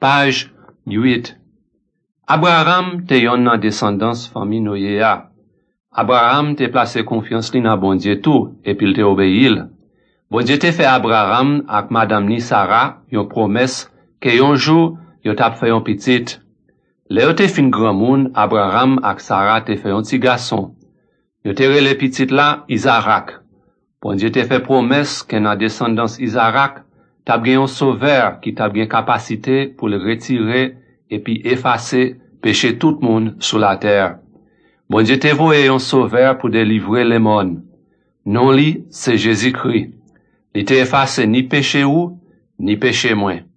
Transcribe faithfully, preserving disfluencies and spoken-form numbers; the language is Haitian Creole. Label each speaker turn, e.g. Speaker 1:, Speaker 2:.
Speaker 1: Page huit. Abraham te yon nan descendance famille Noéa. Abraham te place confiance li nan bon Dieu tout, et puis te obéil. Bon Dieu te fait Abraham ak madame ni Sarah yon promesse que yon jour yon tap fait yon petit. Le yo te fin grand moun, Abraham ak Sarah te fait yon ti garçon. Yo te rele petit la Isaac. Bon Dieu te fait promesse que nan descendance Isaac tap gen yon sauveur qui tap gen capacité pour le retirer et puis effacer péché tout le monde sur la terre. Bon Dieu te voye yon sauveur pour délivrer les mondes. Non li, c'est Jésus-Christ. Il te efface ni péché ou, ni péché moins.